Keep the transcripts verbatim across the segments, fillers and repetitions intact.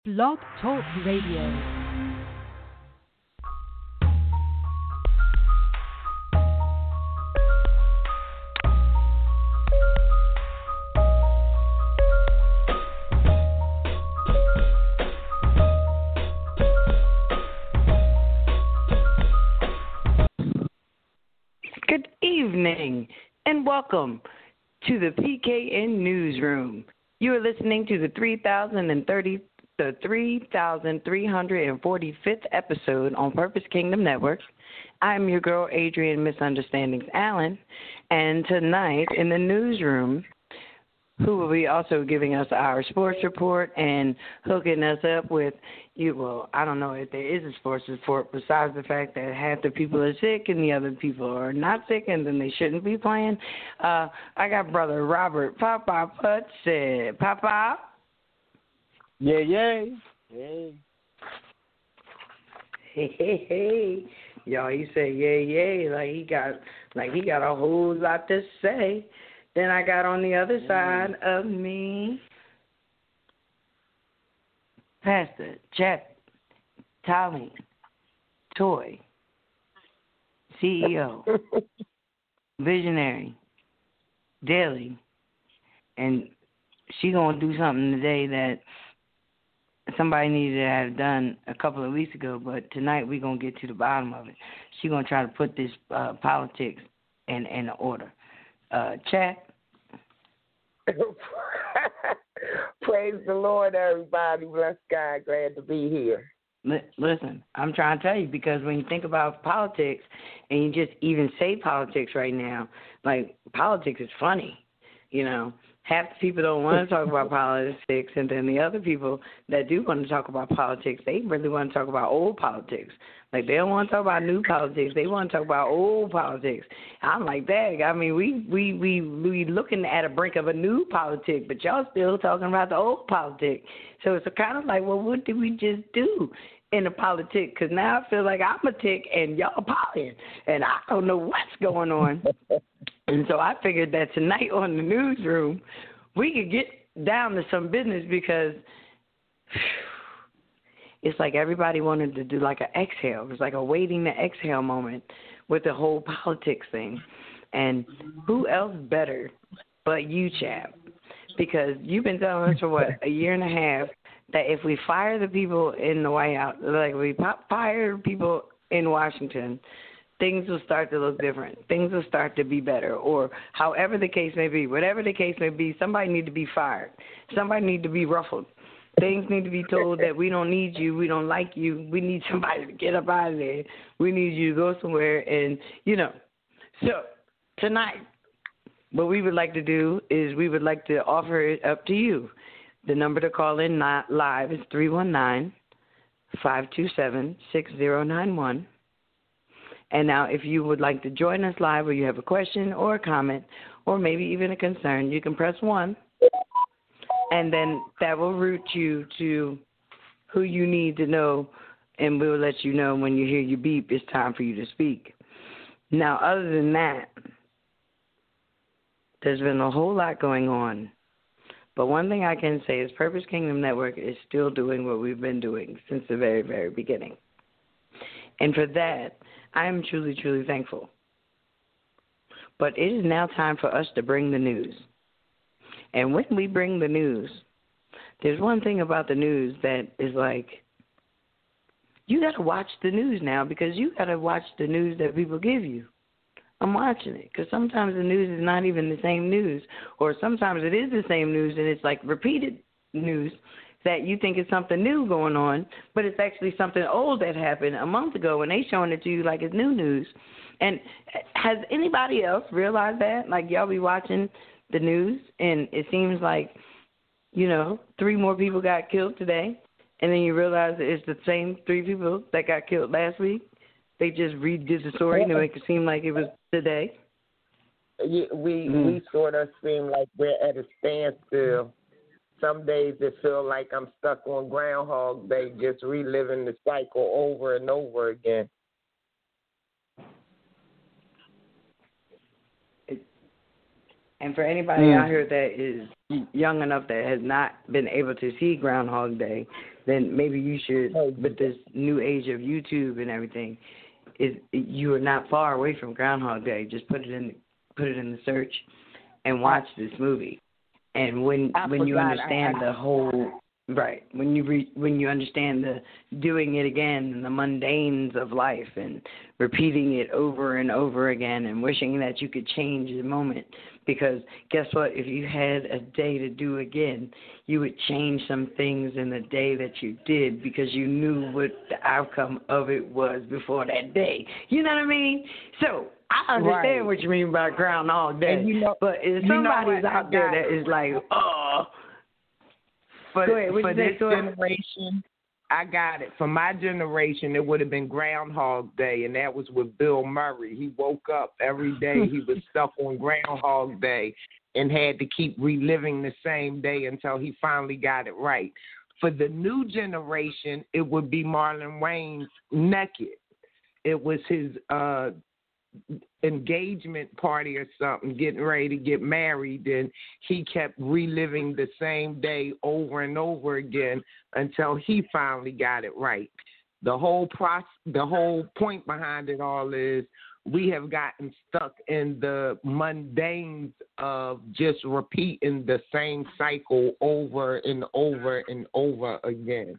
Blog Talk Radio. Good evening and welcome to the P K N Newsroom. You are listening to the three thousand thirty, the three thousand three hundred forty-fifth episode on Purpose Kingdom Network. I'm your girl, Adrian Misunderstandings Allen, and tonight in the newsroom, who will be also giving us our sports report and hooking us up with you. Well, I don't know if there is a sports report besides the fact that half the people are sick and the other people are not sick and then they shouldn't be playing. Uh, I got brother Robert Papa Putz said, Papa. Yeah, yeah. Hey. Hey, hey, hey. Y'all, he said, yay, yay, like he got, like he got a whole lot to say. Then I got on the other side of me, Pastor Jeff Talley, Toy, C E O, Visionary, Daily, and she gonna do something today that somebody needed to have done a couple of weeks ago, but tonight we're gonna get to the bottom of it. She gonna try to put this uh, politics in in order. Uh, chat. Praise the Lord, everybody. Bless God. Glad to be here. Listen, I'm trying to tell you because when you think about politics and you just even say politics right now, like politics is funny, you know. Half the people don't want to talk about politics, and then the other people that do want to talk about politics, they really want to talk about old politics. Like, they don't want to talk about new politics. They want to talk about old politics. I'm like, dang, I mean, we we we we looking at a brink of a new politic, but y'all still talking about the old politic. So it's kind of like, well, what did we just do in the politic? Because now I feel like I'm a tick and y'all polying, and I don't know what's going on. And so I figured that tonight on the newsroom, we could get down to some business because it's like everybody wanted to do like an exhale. It was like a waiting to exhale moment with the whole politics thing. And who else better but you, chap? Because you've been telling us for, what, a year and a half that if we fire the people in the White House, like we fire people in Washington, things will start to look different. Things will start to be better, or however the case may be. Whatever the case may be, somebody need to be fired. Somebody need to be ruffled. Things need to be told that we don't need you, we don't like you, we need somebody to get up out of there. We need you to go somewhere and, you know. So tonight, what we would like to do is we would like to offer it up to you. The number to call in live is three one nine, five two seven, six zero nine one. And now if you would like to join us live or you have a question or a comment or maybe even a concern, you can press one, and then that will route you to who you need to know, and we'll let you know when you hear your beep, it's time for you to speak. Now, other than that, there's been a whole lot going on. But one thing I can say is Purpose Kingdom Network is still doing what we've been doing since the very, very beginning. And for that, I am truly, truly thankful. But it is now time for us to bring the news. And when we bring the news, there's one thing about the news that is like, you got to watch the news now because you got to watch the news that people give you. I'm watching it because sometimes the news is not even the same news, or sometimes it is the same news and it's like repeated news that you think is something new going on, but it's actually something old that happened a month ago, and they showing it to you like it's new news. And has anybody else realized that? Like, y'all be watching the news, and it seems like, you know, three more people got killed today, and then you realize that it's the same three people that got killed last week. They just redid the story to make it seem like it was today. We we, Mm. we sort of seem like we're at a standstill. Some days it feels like I'm stuck on Groundhog Day, just reliving the cycle over and over again. And for anybody Mm. out here that is young enough that has not been able to see Groundhog Day, then maybe you should, with this new age of YouTube and everything, is you are not far away from Groundhog Day. Just put it in, put it in the search, and watch this movie. And when I when you forgot, understand I, I, the whole right, when you re, when you understand the doing it again and the mundanes of life and repeating it over and over again and wishing that you could change the moment, because guess what? If you had a day to do again, you would change some things in the day that you did because you knew what the outcome of it was before that day. You know what I mean? So I understand right. what you mean by Groundhog Day, and you know, but if you somebody's know out there that is like, oh, for, go ahead, for this say, generation, I got it. For my generation, it would have been Groundhog Day, and that was with Bill Murray. He woke up every day. He was stuck on Groundhog Day and had to keep reliving the same day until he finally got it right. For the new generation, it would be Marlon Wayne's Naked. It was his uh, engagement party or something, getting ready to get married, and he kept reliving the same day over and over again until he finally got it right. The whole process, the whole point behind it all is we have gotten stuck in the mundanes of just repeating the same cycle over and over and over again.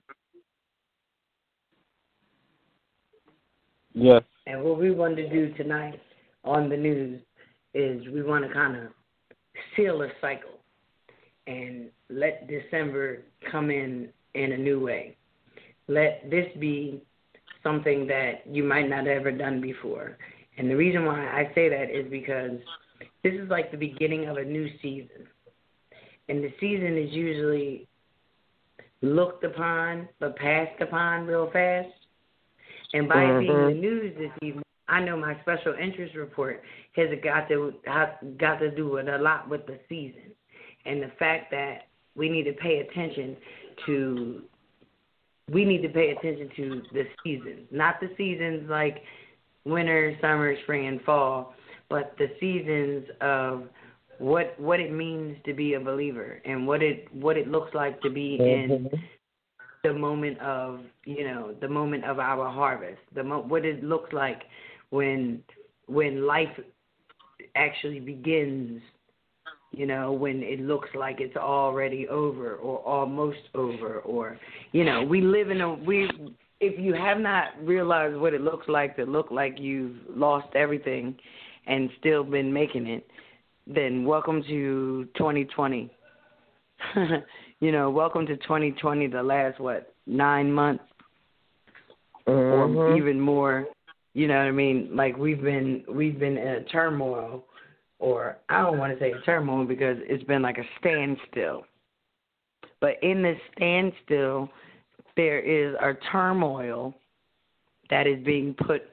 Yes. And what we want to do tonight on the news is we want to kind of seal a cycle and let December come in in a new way. Let this be something that you might not have ever done before. And the reason why I say that is because this is like the beginning of a new season. And the season is usually looked upon but passed upon real fast. And by mm-hmm. it being the news this evening, I know my special interest report has got to got to do with a lot with the season, and the fact that we need to pay attention to we need to pay attention to the seasons, not the seasons like winter, summer, spring, and fall, but the seasons of what what it means to be a believer and what it what it looks like to be mm-hmm. in the moment of, you know, the moment of our harvest, the mo- what it looks like when when life actually begins, you know, when it looks like it's already over or almost over, or, you know, we live in a, we, if you have not realized what it looks like to look like you've lost everything and still been making it, then welcome to twenty twenty. You know, welcome to twenty twenty, the last, what, nine months mm-hmm. or even more. You know what I mean? Like we've been we've been in a turmoil, or I don't want to say a turmoil because it's been like a standstill. But in this standstill, there is a turmoil that is being put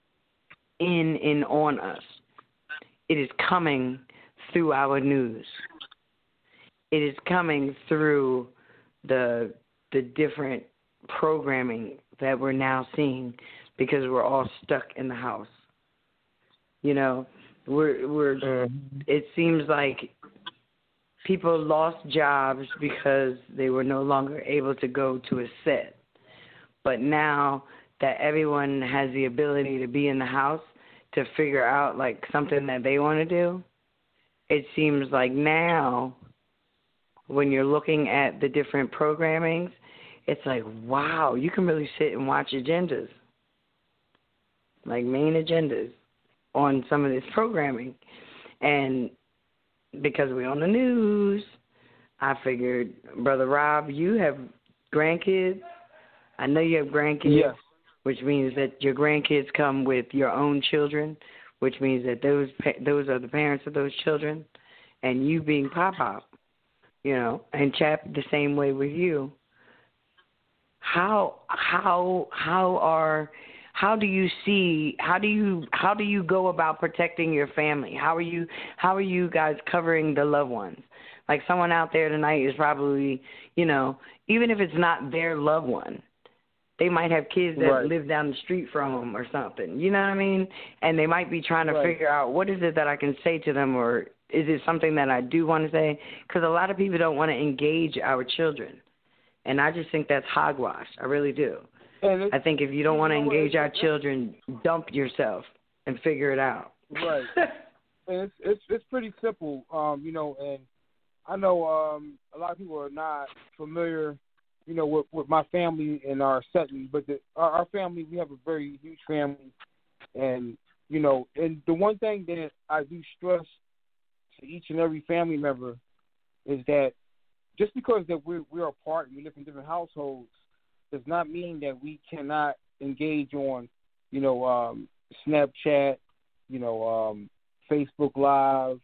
in and on us. It is coming through our news. It is coming through the the different programming that we're now seeing because we're all stuck in the house. You know, we're we're. Mm-hmm. It seems like people lost jobs because they were no longer able to go to a set. But now that everyone has the ability to be in the house to figure out like something that they want to do, it seems like now, when you're looking at the different programmings, it's like, wow, you can really sit and watch agendas, like main agendas on some of this programming. And because we're on the news, I figured, Brother Rob, you have grandkids. I know you have grandkids, yes. which means that your grandkids come with your own children, which means that those those are the parents of those children, and you being Pop-Pop. You know, and Chap the same way with you. How how how are how do you see how do you how do you go about protecting your family? How are you how are you guys covering the loved ones? Like someone out there tonight is probably, you know, even if it's not their loved one, they might have kids that right. live down the street from them or something. You know what I mean? And they might be trying to right. figure out what is it that I can say to them, or is it something that I do want to say? Because a lot of people don't want to engage our children. And I just think that's hogwash. I really do. And I think if you don't want to engage our children, dump yourself and figure it out. Right. And it's it's it's pretty simple, um, you know. And I know um, a lot of people are not familiar, you know, with, with my family and our setting, but the, our, our family, we have a very huge family, and you know, and the one thing that I do stress to each and every family member is that just because that we're we're apart and we live in different households does not mean that we cannot engage on, you know, um, Snapchat, you know, um, Facebook Live,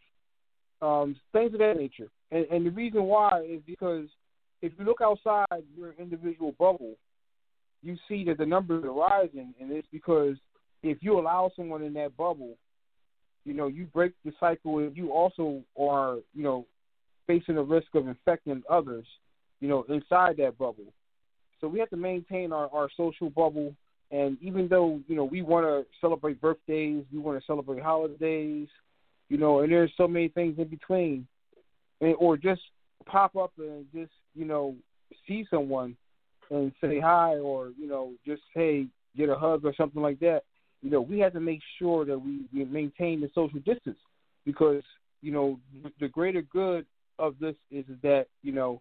um, things of that nature. And, and the reason why is because if you look outside your individual bubble, you see that the numbers are rising, and it's because if you allow someone in that bubble, you know, you break the cycle, and you also are, you know, facing the risk of infecting others, you know, inside that bubble. So we have to maintain our, our social bubble. And even though, you know, we want to celebrate birthdays, we want to celebrate holidays, you know, and there's so many things in between, and, or just pop up and just, you know, see someone and say hi, or, you know, just, hey, get a hug or something like that. You know, we have to make sure that we, we maintain the social distance because, you know, the greater good of this is that, you know,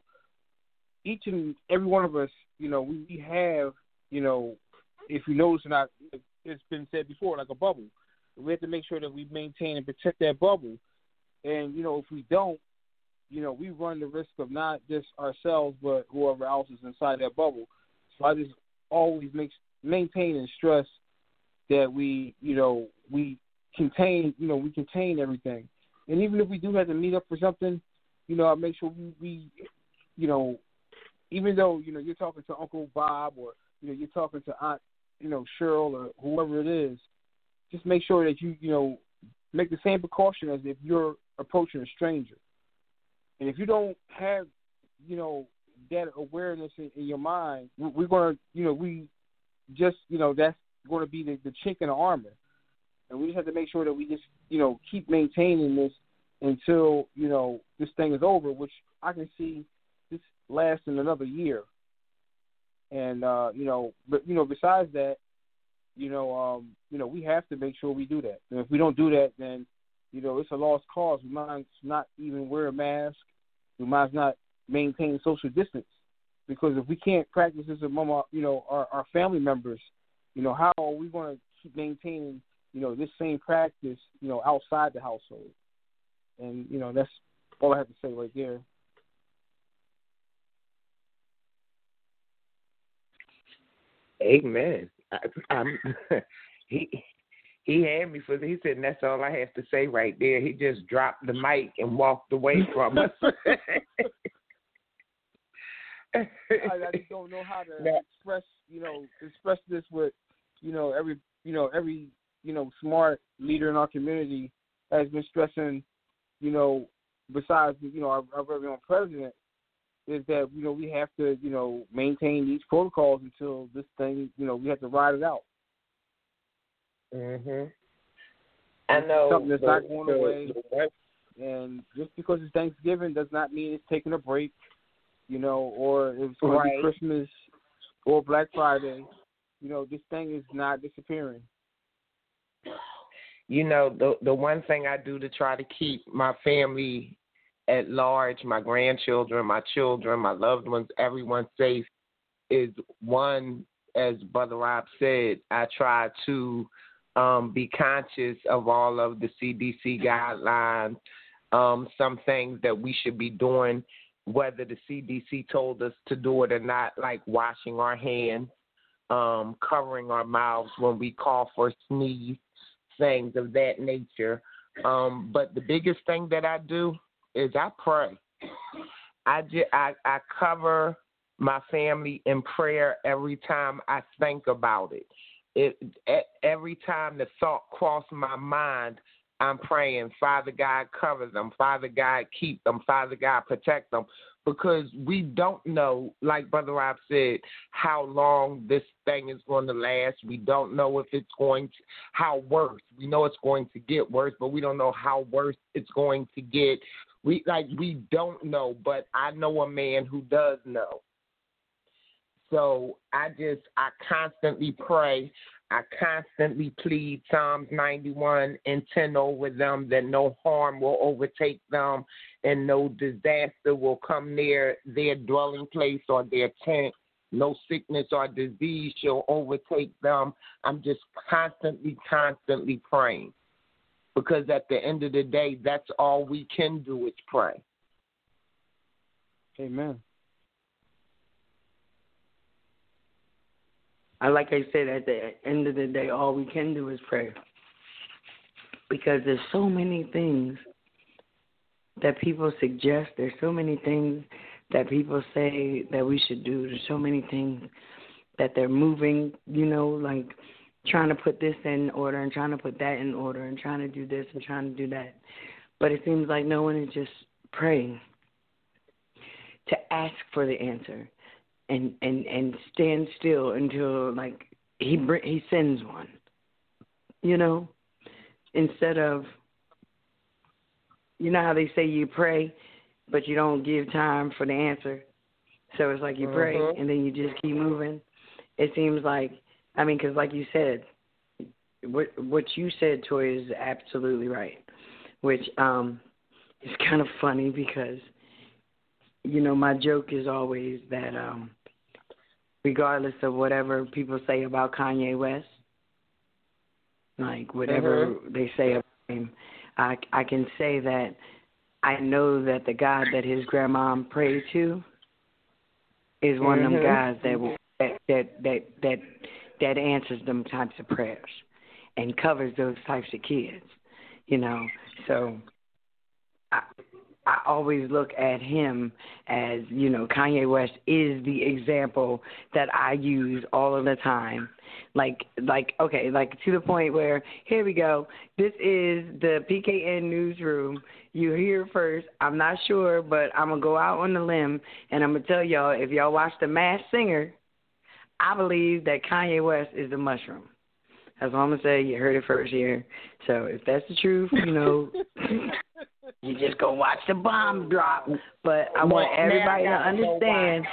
each and every one of us, you know, we have, you know, if you notice or not, it's been said before, like a bubble. We have to make sure that we maintain and protect that bubble. And, you know, if we don't, you know, we run the risk of not just ourselves, but whoever else is inside that bubble. So I just always make, maintain and stress that we, you know, we contain, you know, we contain everything. And even if we do have to meet up for something, you know, I make sure we, we you know, even though, you know, you're talking to Uncle Bob or, you know, you're talking to Aunt, you know, Cheryl or whoever it is, just make sure that you, you know, make the same precaution as if you're approaching a stranger. And if you don't have, you know, that awareness in, in your mind, we're going to, you know, we just, you know, that's going to be the, the chink in the armor. And we just have to make sure that we just, you know, keep maintaining this until, you know, this thing is over, which I can see this lasting another year. And, uh, you know, but, you know, besides that, you know, um, you know, we have to make sure we do that. And if we don't do that, then, you know, it's a lost cause. We might not even wear a mask. We might not maintain social distance. Because if we can't practice this among our, you know, our, our family members, you know, how are we going to keep maintaining, you know, this same practice, you know, outside the household? And, you know, that's all I have to say right there. Amen. I, I'm, he he had me for he said and that's all I have to say right there. He just dropped the mic and walked away from us. I, I just don't know how to express, you know, express this with, you know, every, you know, every, you know, smart leader in our community has been stressing, you know, besides, you know, our, our very own president, is that, you know, we have to, you know, maintain these protocols until this thing, you know, we have to ride it out. Mhm. I know something that's the, not going the, away. The, and just because it's Thanksgiving does not mean it's taking a break, you know, or it's going right. to be Christmas or Black Friday. You know, this thing is not disappearing. You know, the the one thing I do to try to keep my family at large, my grandchildren, my children, my loved ones, everyone safe is, one, as Brother Rob said, I try to um, be conscious of all of the C D C guidelines, um, some things that we should be doing, whether the C D C told us to do it or not, like washing our hands, um, covering our mouths when we cough or sneeze, things of that nature. Um, but the biggest thing that I do is I pray. I, just, I, I cover my family in prayer every time I think about it. It every time the thought crosses my mind, I'm praying, Father God, cover them. Father God, keep them. Father God, protect them. Because we don't know, like Brother Rob said, how long this thing is going to last. We don't know if it's going to, how worse. We know it's going to get worse, but we don't know how worse it's going to get. We like we don't know, but I know a man who does know. So I just, I constantly pray. I constantly plead Psalms ninety-one and ten over them, that no harm will overtake them and no disaster will come near their dwelling place or their tent. No sickness or disease shall overtake them. I'm just constantly, constantly praying, because at the end of the day, that's all we can do is pray. Amen. I like I said, at the end of the day, all we can do is pray, because there's so many things that people suggest. There's so many things that people say that we should do. There's so many things that they're moving, you know, like trying to put this in order and trying to put that in order and trying to do this and trying to do that. But it seems like no one is just praying to ask for the answer. And, and, and stand still until, like, he he sends one, you know, instead of, you know how they say you pray, but you don't give time for the answer. So it's like you uh-huh. pray, and then you just keep moving. It seems like, I mean, because like you said, what what you said, Toy, is absolutely right, which um, is kind of funny because, you know, my joke is always that um, regardless of whatever people say about Kanye West, like whatever mm-hmm. they say about him, I, I can say that I know that the God that his grandma prayed to is one mm-hmm. of them guys that, will, that that that that that answers them types of prayers and covers those types of kids, you know. So I, I always look at him as, you know, Kanye West is the example that I use all of the time. Like, like okay, like to the point where, here we go, this is the P K N newsroom. You hear first. I'm not sure, but I'm going to go out on the limb, and I'm going to tell y'all, if y'all watch The Masked Singer, I believe that Kanye West is the mushroom. That's all I'm going to say. You heard it first here. So if that's the truth, you know, you just go watch the bomb drop. But I want everybody to understand.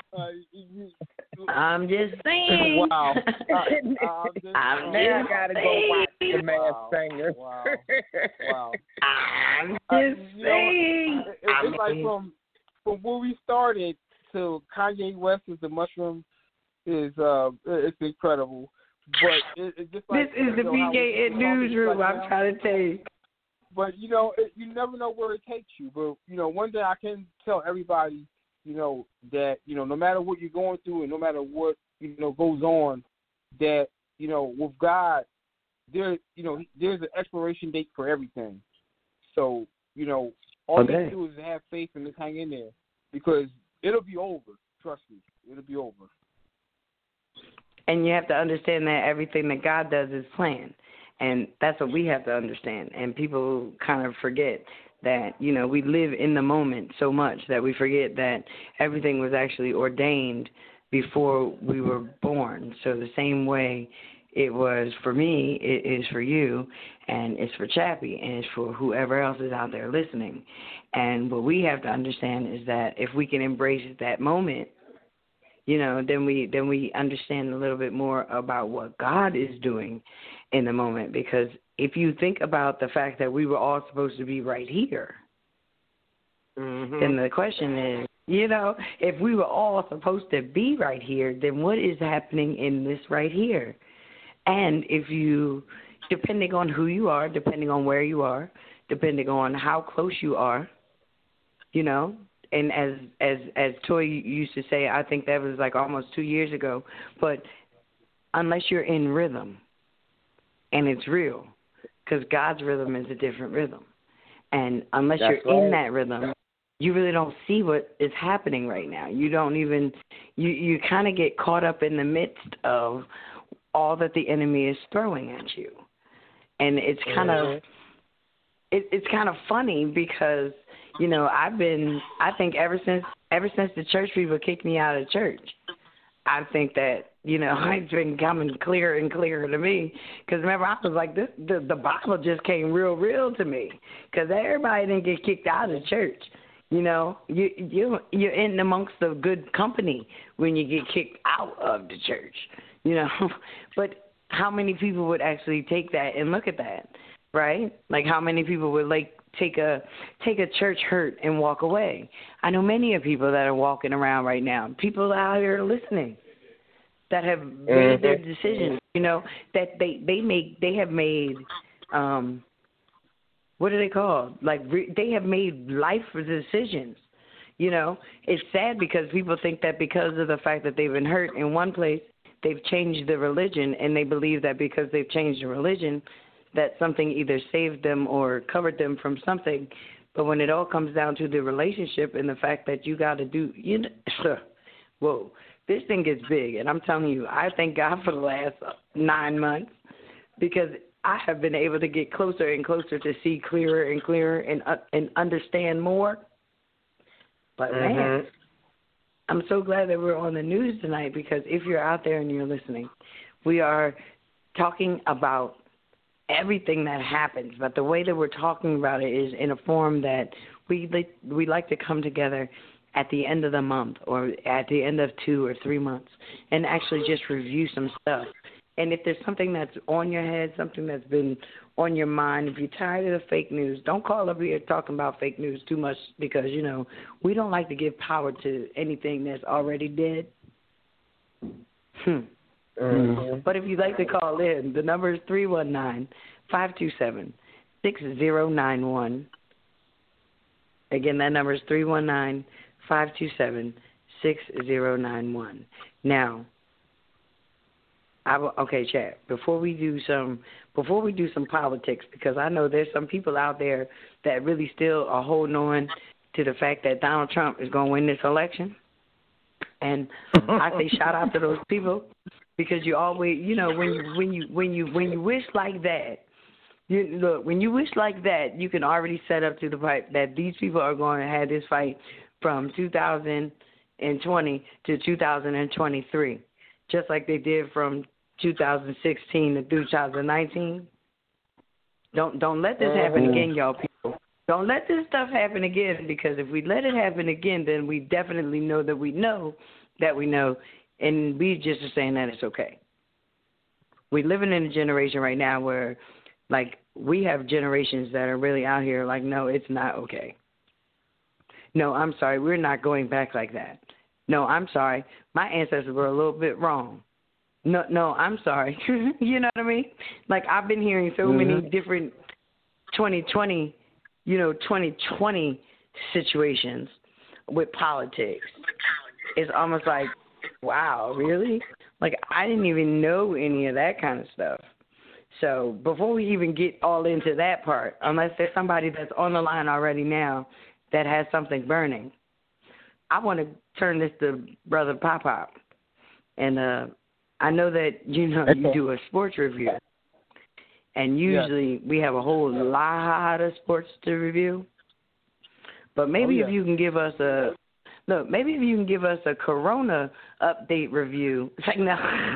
I'm just saying. Wow. I, I'm just, I'm now just gotta saying. go watch The Masked Wow. Singer. Wow. Wow. I'm just Uh, you know, saying. it, it's I mean, like from from where we started to Kanye West is the mushroom is uh it's incredible. But it, it's just like, this is the you know, P how K N we- newsroom. like I'm now. trying to tell you. But you know, it, you never know where it takes you. But you know, one day I can tell everybody, you know, that you know, no matter what you're going through and no matter what you know goes on, that you know, with God, there, you know, there's an expiration date for everything. So you know, all Okay. you have to do is have faith and just hang in there, because it'll be over. Trust me, it'll be over. And you have to understand that everything that God does is planned. And that's what we have to understand. And people kind of forget that, you know, we live in the moment so much that we forget that everything was actually ordained before we were born. So the same way it was for me, it is for you, and it's for Chappie, and it's for whoever else is out there listening. And what we have to understand is that if we can embrace that moment, you know, then we then we understand a little bit more about what God is doing in the moment. Because if you think about the fact that we were all supposed to be right here, mm-hmm. then the question is, you know, if we were all supposed to be right here, then what is happening in this right here? And if you, depending on who you are, depending on where you are, depending on how close you are, you know, and as as as Toy used to say, I think that was like almost two years ago, but unless you're in rhythm, and it's real, because God's rhythm is a different rhythm. And unless That's you're right. in that rhythm, you really don't see what is happening right now. You don't even, you, you kind of get caught up in the midst of all that the enemy is throwing at you. And it's kind mm-hmm. of, it, it's kind of funny because, you know, I've been, I think ever since, ever since the church people kicked me out of church, I think that, you know, it's been coming clearer and clearer to me. Because remember, I was like, this, the, the Bible just came real, real to me. Because everybody didn't get kicked out of the church. You know, you you you're in amongst the good company when you get kicked out of the church. You know, but how many people would actually take that and look at that, right? Like how many people would like take a take a church hurt and walk away? I know many of people that are walking around right now. People out here listening that have made their decisions. You know, that they they make they have made. Um, What are they called? Like re- they have made life decisions. You know, it's sad because people think that because of the fact that they've been hurt in one place, they've changed the religion, and they believe that because they've changed the religion, that something either saved them or covered them from something. But when it all comes down to the relationship and the fact that you got to do, you know, whoa, this thing gets big. And I'm telling you, I thank God for the last nine months because I have been able to get closer and closer to see clearer and clearer and uh, and understand more. But mm-hmm. man, I'm so glad that we're on the news tonight because if you're out there and you're listening, we are talking about everything that happens. But the way that we're talking about it is in a form that we like, we like to come together at the end of the month or at the end of two or three months and actually just review some stuff. And if there's something that's on your head, something that's been on your mind, if you're tired of the fake news, don't call up here talking about fake news too much because, you know, we don't like to give power to anything that's already dead. Hmm. Mm-hmm. But if you'd like to call in, the number is three one nine, five two seven, six zero nine one. Again, that number is three one nine, five two seven, six zero nine one. Now, I will, okay, Chad. Before we do some, before we do some politics, because I know there's some people out there that really still are holding on to the fact that Donald Trump is going to win this election, and I say shout out to those people because you always, you know, when you when you when you when you wish like that, you look when you wish like that, you can already set up to the fight that these people are going to have this fight from two thousand twenty to two thousand twenty-three. Just like they did from two thousand sixteen to two thousand nineteen. Don't don't let this happen again, y'all people. Don't let this stuff happen again because if we let it happen again, then we definitely know that we know that we know, and we just are saying that it's okay. We're living in a generation right now where, like, we have generations that are really out here like, no, it's not okay. No, I'm sorry, we're not going back like that. No, I'm sorry. My ancestors were a little bit wrong. No, no, I'm sorry. You know what I mean? Like, I've been hearing so mm-hmm. many different twenty twenty, you know, twenty twenty situations with politics. It's almost like, wow, really? Like, I didn't even know any of that kind of stuff. So before we even get all into that part, unless there's somebody that's on the line already now that has something burning, I want to turn this to Brother Pop Pop. And uh, I know that, you know, you do a sports review. And usually yeah. we have a whole lot of sports to review. But maybe oh, yeah. if you can give us a, look, maybe if you can give us a Corona update review. It's like, no.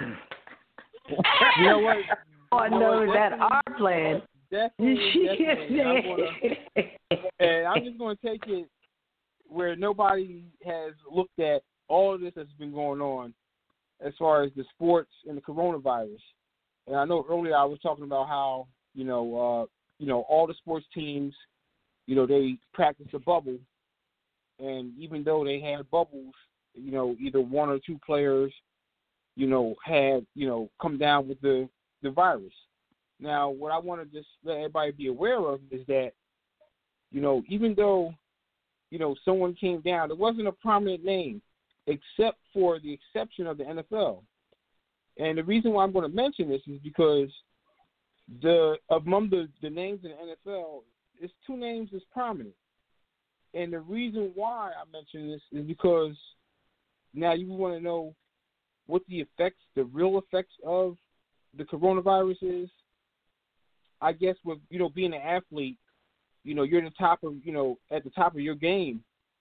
You know what? I know that our plan. Definitely, definitely. I'm gonna, and I'm just going to take it where nobody has looked at all of this that's been going on as far as the sports and the coronavirus. And I know earlier I was talking about how, you know, uh, you know, all the sports teams, you know, they practice a bubble. And even though they had bubbles, you know, either one or two players, you know, had, you know, come down with the, the virus. Now, what I want to just let everybody be aware of is that, you know, even though, you know, someone came down, it wasn't a prominent name except for the exception of the N F L. And the reason why I'm going to mention this is because the among the, the names in the N F L, it's two names that's prominent. And the reason why I mention this is because now you want to know what the effects, the real effects of the coronavirus is. I guess with, you know, being an athlete, you know, you're at the top of, you know, at the top of your game.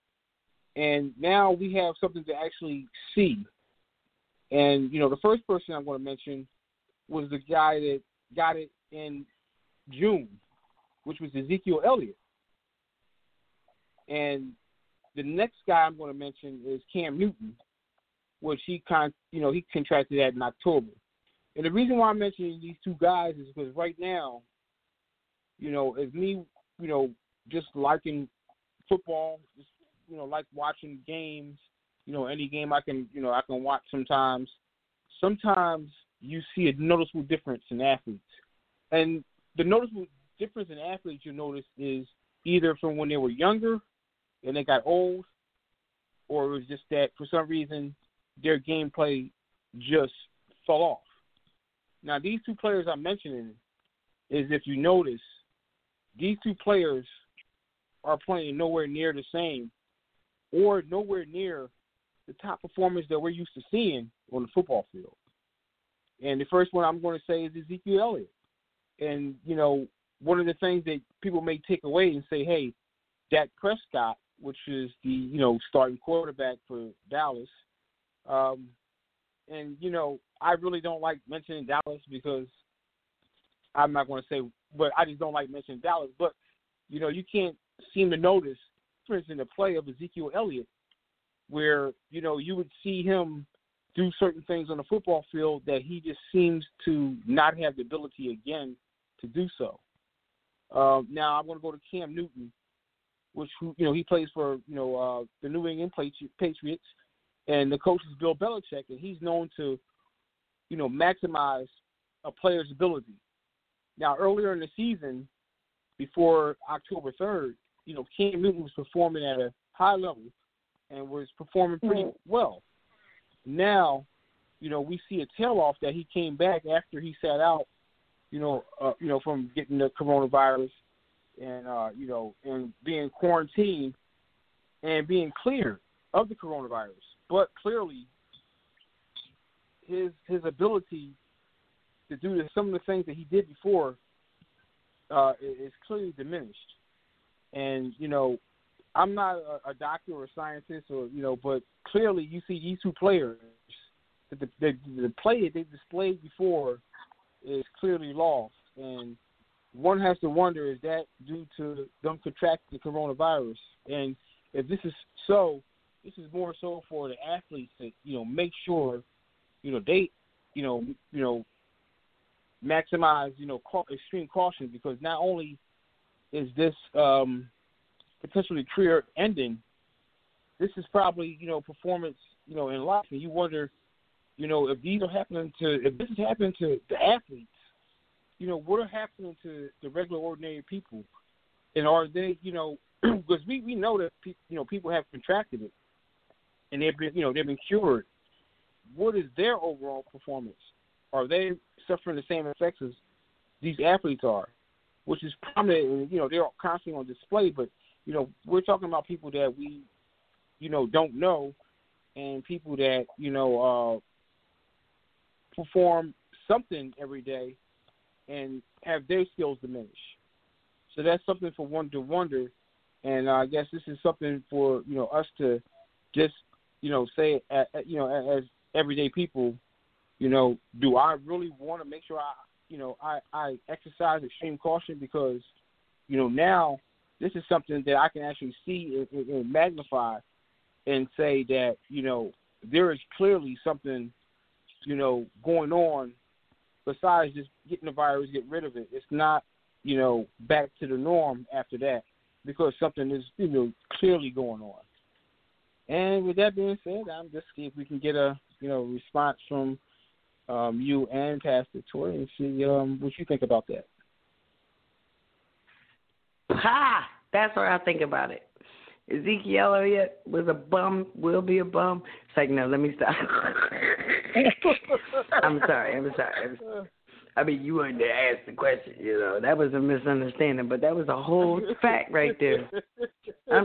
And now we have something to actually see. And, you know, the first person I'm going to mention was the guy that got it in June, which was Ezekiel Elliott. And the next guy I'm going to mention is Cam Newton, which he con, you know, he contracted that in October. And the reason why I'm mentioning these two guys is because right now, you know, as me, you know, just liking football, just, you know, like watching games, you know, any game I can, you know, I can watch sometimes. Sometimes you see a noticeable difference in athletes. And the noticeable difference in athletes you notice is either from when they were younger and they got old, or it was just that for some reason their gameplay just fell off. Now, these two players I'm mentioning is, if you notice, these two players are playing nowhere near the same or nowhere near the top performers that we're used to seeing on the football field. And the first one I'm going to say is Ezekiel Elliott. And, you know, one of the things that people may take away and say, hey, Dak Prescott, which is the, you know, starting quarterback for Dallas, um, and, you know, I really don't like mentioning Dallas because I'm not going to say, but I just don't like mentioning Dallas. But, you know, you can't seem to notice, for instance, the play of Ezekiel Elliott, where, you know, you would see him do certain things on the football field that he just seems to not have the ability again to do so. Uh, now I'm going to go to Cam Newton, which, you know, he plays for, you know, uh, the New England Patriots, and the coach is Bill Belichick, and he's known to, you know, maximize a player's ability. Now, earlier in the season, before October third, you know, Cam Newton was performing at a high level and was performing pretty well. Now, you know, we see a tail off that he came back after he sat out, you know, uh, you know, from getting the coronavirus and, uh, you know, and being quarantined and being cleared of the coronavirus. But clearly, his his ability to do the, some of the things that he did before uh, is clearly diminished. And, you know, I'm not a, a doctor or a scientist, or, you know, but clearly you see these two players, the, the, the play they displayed before is clearly lost. And one has to wonder, is that due to them contracting the coronavirus? And if this is so, this is more so for the athletes to, you know, make sure, you know, they, you know, you know, maximize, you know, ca- extreme caution, because not only is this um, potentially career ending, this is probably, you know, performance, you know, in life. And you wonder, you know, if these are happening to, if this is happening to the athletes, you know, what are happening to the regular, ordinary people? And are they, you know, because we, we know that, pe- you know, people have contracted it and they've been, you know, they've been cured. What is their overall performance? Are they suffering the same effects as these athletes are? Which is prominent, and, you know, they're constantly on display, but, you know, we're talking about people that we, you know, don't know, and people that, you know, uh, perform something every day and have their skills diminish. So that's something for one to wonder, and uh, I guess this is something for, you know, us to just, you know, say, uh, you know, as everyday people, you know, do I really want to make sure I, you know, I, I exercise extreme caution? Because, you know, now this is something that I can actually see and, and magnify and say that, you know, there is clearly something, you know, going on besides just getting the virus, get rid of it. It's not, you know, back to the norm after that, because something is, you know, clearly going on. And with that being said, I'm just see if we can get a, you know, response from um, you and Pastor Tori and see um, what you think about that. Ha! That's what I think about it. Ezekiel Elliott was a bum, will be a bum. It's like, no, let me stop. I'm sorry, I'm sorry. I'm sorry. I mean, you wanted to ask the question, you know. That was a misunderstanding, but that was a whole fact right there. I'm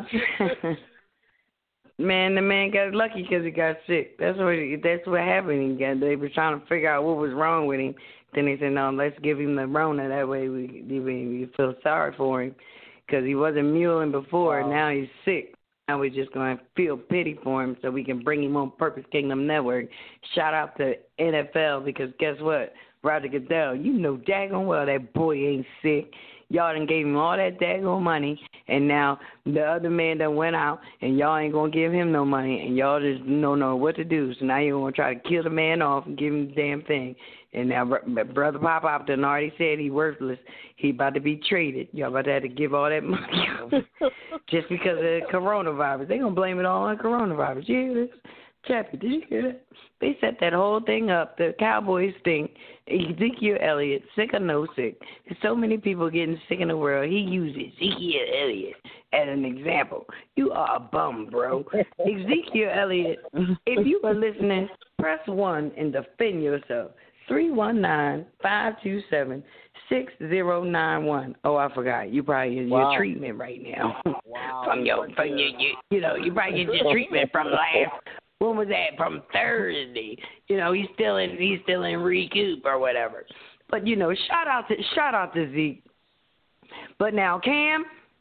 Man, the man got lucky because he got sick. That's what that's what happened. He got, they were trying to figure out what was wrong with him. Then they said, no, let's give him the Rona. That way we, we, we feel sorry for him, because he wasn't mewing before. Wow. Now he's sick. Now we're just going to feel pity for him so we can bring him on Purpose Kingdom Network. Shout out to N F L, because guess what? Roger Goodell, you know daggone well that boy ain't sick. Y'all done gave him all that daggone money, and now the other man done went out, and y'all ain't going to give him no money, and y'all just don't know what to do. So now you're going to try to kill the man off and give him the damn thing. And now Brother Pop-Pop done already said he worthless. He about to be traded. Y'all about to have to give all that money just because of the coronavirus. They going to blame it all on coronavirus. You hear this? Chappie, did you hear that? They set that whole thing up. The Cowboys stink. Ezekiel Elliott, sick or no sick. There's so many people getting sick in the world. He used Ezekiel Elliott as an example. You are a bum, bro. Ezekiel Elliott, if you are listening, press one and defend yourself. three one nine, five two seven, six zero nine one. Oh, I forgot. You probably get Wow. your treatment right now. Wow. from your, from your, you, you know, you probably get your treatment from last. When was that? From Thursday. You know, he's still in, he's still in recoup or whatever. But you know, shout out to, shout out to Zeke. But now Cam.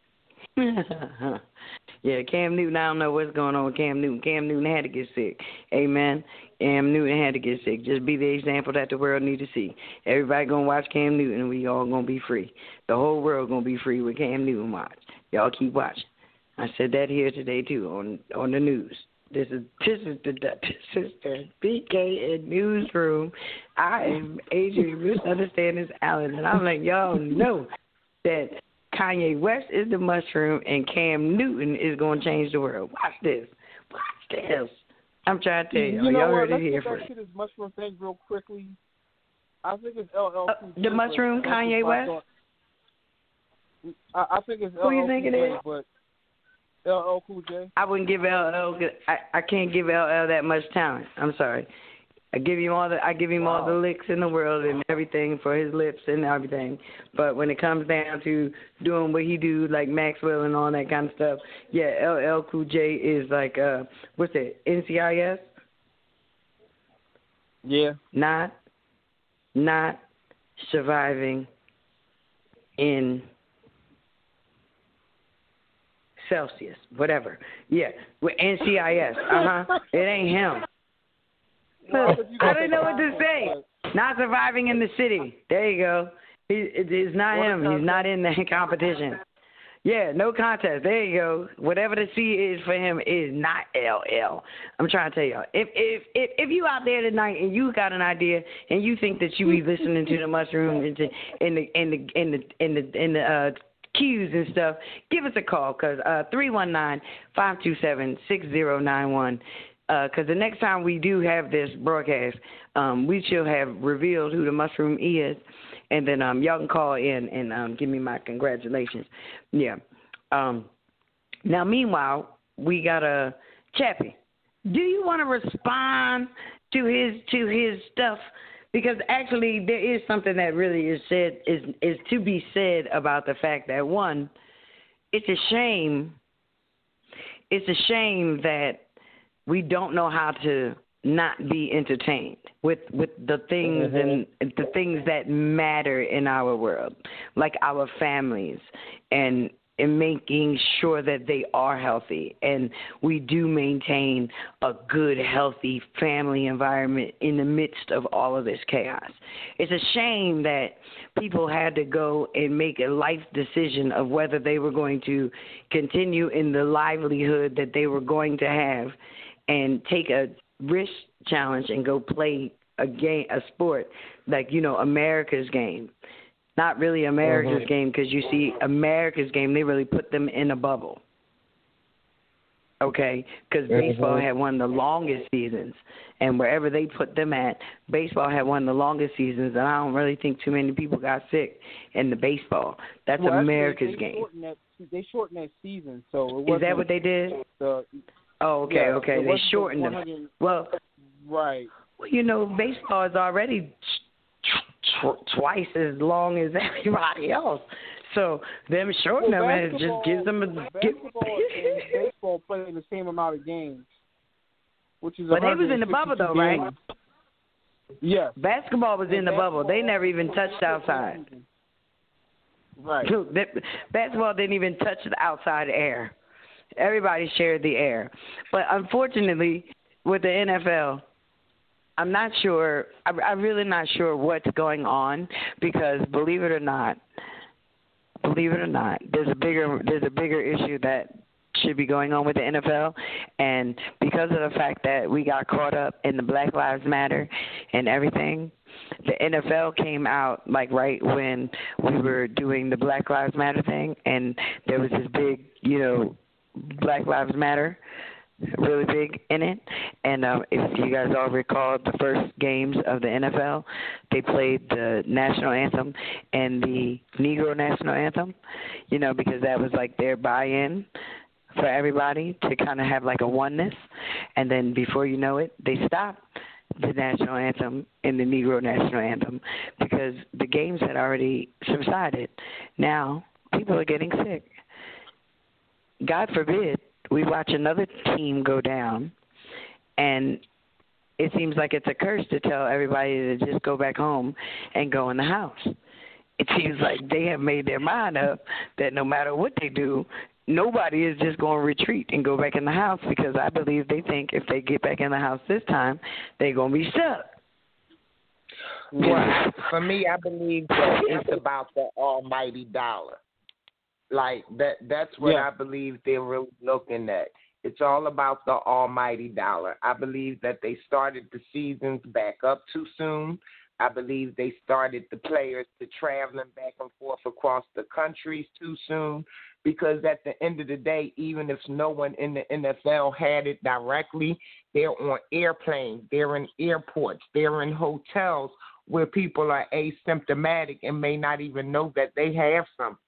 Yeah, Cam Newton, I don't know what's going on with Cam Newton. Cam Newton had to get sick. Amen. Cam Newton had to get sick. Just be the example that the world need to see. Everybody going to watch Cam Newton, and we all going to be free. The whole world going to be free with Cam Newton watch. Y'all keep watching. I said that here today, too, on on the news. This is this is the this is the B K N newsroom. I am Adrian Misunderstandings Allen, and I'm like, y'all know that Kanye West is the mushroom, and Cam Newton is going to change the world. Watch this. Watch this. I'm trying to tell you. You know y'all what? heard Let's it here get that first. shit is mushroom thing real quickly. I think it's L L Cool Uh, J. the mushroom, but Kanye that's West? just my thought. I, I think it's Who L L you think it Cool J, is? but L L Cool J. I wouldn't give L L. I, I can't give L L that much talent. I'm sorry. I give him all the I give him Wow. all the licks in the world and everything for his lips and everything. But when it comes down to doing what he do, like Maxwell and all that kind of stuff, yeah, L L Cool J is like uh, what's it? N C I S? Yeah. Not, not surviving in Celsius, whatever. Yeah, with N C I S. Uh huh. It ain't him. Well, but you I got don't the know what to context, say. but- Not surviving in the city. There you go. He, it, it's not What him. a He's not in the competition. Yeah, no contest. There you go. Whatever the C is for him is not L L. I'm trying to tell y'all. If if if if you out there tonight and you got an idea and you think that you be listening to the mushroom in the in the in the in the in the in the uh, cues and stuff, give us a call because uh, three one nine, five two seven, six zero nine one. Because uh, the next time we do have this broadcast, um, we shall have revealed who the mushroom is, and then um, y'all can call in and um, give me my congratulations. Yeah. Um, now, meanwhile, we got a Chappie. Do you want to respond to his to his stuff? Because actually, there is something that really is said is is to be said about the fact that one, it's a shame. It's a shame that we don't know how to not be entertained with, with the things Mm-hmm. and the things that matter in our world, like our families and and making sure that they are healthy and we do maintain a good, healthy family environment in the midst of all of this chaos. It's a shame that people had to go and make a life decision of whether they were going to continue in the livelihood that they were going to have and take a risk challenge and go play a game, a sport like, you know, America's game. Not really America's Mhm. game because you see, America's game, they really put them in a bubble. Okay? Because Mhm. baseball had one of the longest seasons. And wherever they put them at, baseball had one of the longest seasons. And I don't really think too many people got sick in the baseball. That's Well, actually, America's they game. Shortened that, they shortened that season, so it Is wasn't that what they did? The, Oh, okay, yeah, okay. it They wasn't the shortened one them. hundred Well, Right. well, you know, baseball is already tw- tw- twice as long as everybody else. So them shortening Well, them it just basketball- gives them a. basketball and baseball playing the same amount of games, which is But they was in the bubble though, right? games. Yes. Basketball was in the bubble. They never even touched outside. Right. That- Basketball didn't even touch the outside air. Everybody shared the air. But unfortunately, with the N F L, I'm not sure. I'm really not sure what's going on because, believe it or not, believe it or not, there's a bigger there's a bigger issue that should be going on with the N F L, and because of the fact that we got caught up in the Black Lives Matter and everything, the N F L came out like right when we were doing the Black Lives Matter thing, and there was this big, you know, Black Lives Matter really big in it. And um, if you guys all recall the first games of the N F L, they played the national anthem and the Negro national anthem, you know, because that was like their buy-in for everybody to kind of have like a oneness. And then before you know it, they stopped the national anthem and the Negro national anthem because the games had already subsided. Now people are getting sick. God forbid we watch another team go down, and it seems like it's a curse to tell everybody to just go back home and go in the house. It seems like they have made their mind up that no matter what they do, nobody is just going to retreat and go back in the house, because I believe they think if they get back in the house this time, they're going to be stuck. Well, for me, I believe that it's about the almighty dollar. Like that that's what yeah. I believe they're really looking at. It's all about the almighty dollar. I believe that they started the seasons back up too soon. I believe they started the players to traveling back and forth across the countries too soon, because at the end of the day, even if no one in the N F L had it directly, they're on airplanes, they're in airports, they're in hotels where people are asymptomatic and may not even know that they have something.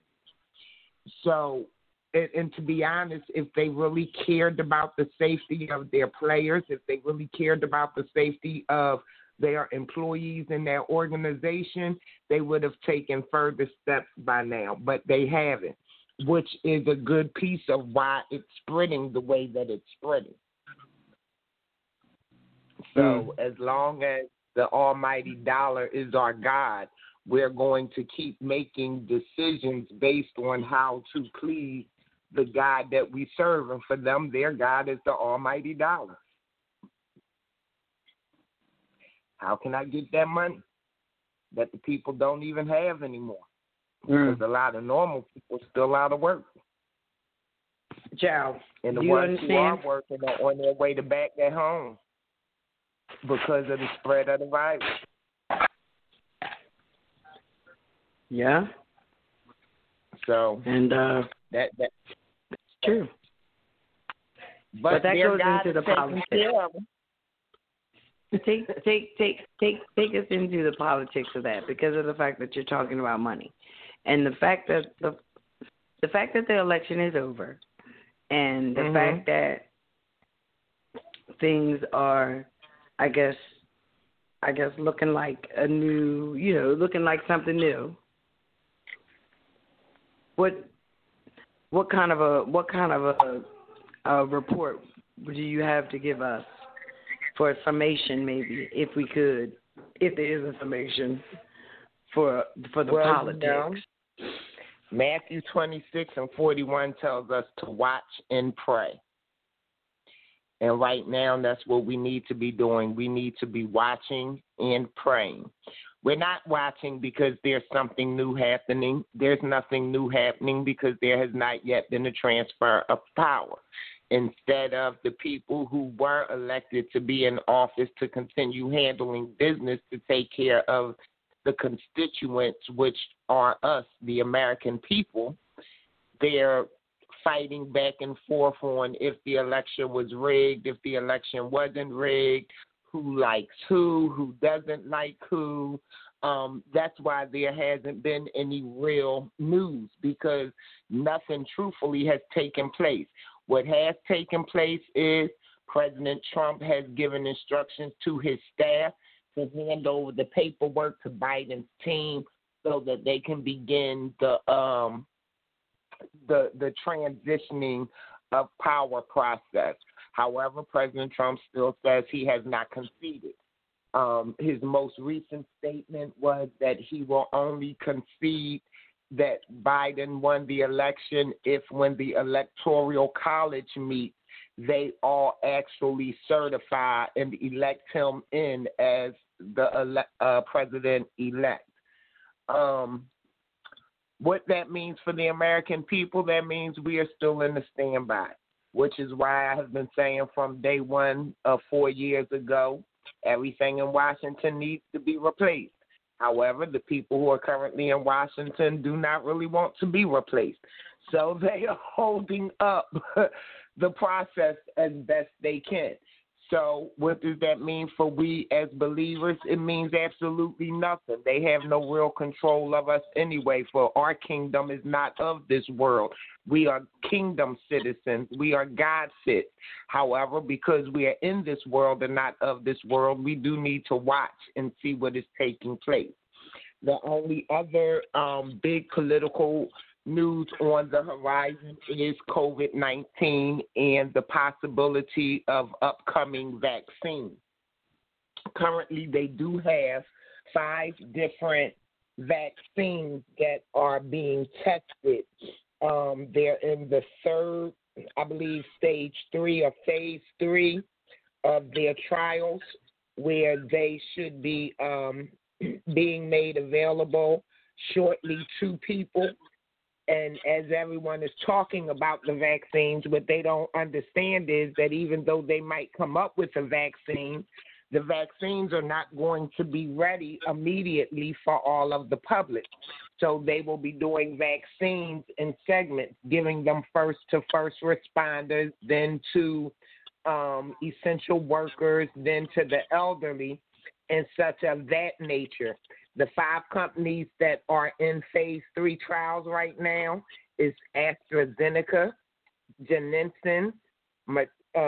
So, and, and to be honest, if they really cared about the safety of their players, if they really cared about the safety of their employees in their organization, they would have taken further steps by now, but they haven't, which is a good piece of why it's spreading the way that it's spreading. So mm. as long as the almighty dollar is our God, we're going to keep making decisions based on how to please the God that we serve. And for them, their God is the almighty dollar. How can I get that money that the people don't even have anymore? Mm. Because a lot of normal people are still out of work. Ciao. And the you ones understand? who are working are on their way to back at home because of the spread of the virus. Yeah. So and uh, that that that's true. But, but that goes into the politics. Take take take take take us into the politics of that, because of the fact that you're talking about money, and the fact that the the fact that the election is over, and the mm-hmm. fact that things are, I guess, I guess looking like a new, you know, looking like something new. What what kind of a what kind of a, a report do you have to give us for a summation, maybe, if we could, if there is a summation for for the well, politics? You know, Matthew twenty-six and forty-one tells us to watch and pray. And right now, that's what we need to be doing. We need to be watching and praying. We're not watching because there's something new happening. There's nothing new happening because there has not yet been a transfer of power. Instead of the people who were elected to be in office to continue handling business to take care of the constituents, which are us, the American people, they're fighting back and forth on if the election was rigged, if the election wasn't rigged, who likes who, who doesn't like who. Um, that's why there hasn't been any real news, because nothing truthfully has taken place. What has taken place is President Trump has given instructions to his staff to hand over the paperwork to Biden's team so that they can begin the um, the the transitioning of power process. However, President Trump still says he has not conceded. Um, his most recent statement was that he will only concede that Biden won the election if, when the Electoral College meets, they all actually certify and elect him in as the ele- uh, president-elect. Um, What that means for the American people, that means we are still in the standby, which is why I have been saying from day one of four years ago, everything in Washington needs to be replaced. However, the people who are currently in Washington do not really want to be replaced. So they are holding up the process as best they can. So what does that mean for we as believers? It means absolutely nothing. They have no real control of us anyway, for our kingdom is not of this world. We are kingdom citizens. We are God fit. However, because we are in this world and not of this world, we do need to watch and see what is taking place. The only other um, big political news on the horizon is COVID nineteen and the possibility of upcoming vaccines. Currently, they do have five different vaccines that are being tested. Um, they're in the third, I believe, stage three or phase three of their trials, where they should be um, being made available shortly to people. And as everyone is talking about the vaccines, what they don't understand is that even though they might come up with a vaccine, the vaccines are not going to be ready immediately for all of the public. So they will be doing vaccines in segments, giving them first to first responders, then to um, essential workers, then to the elderly, and such of that nature. The five companies that are in phase three trials right now is AstraZeneca, Janssen, uh,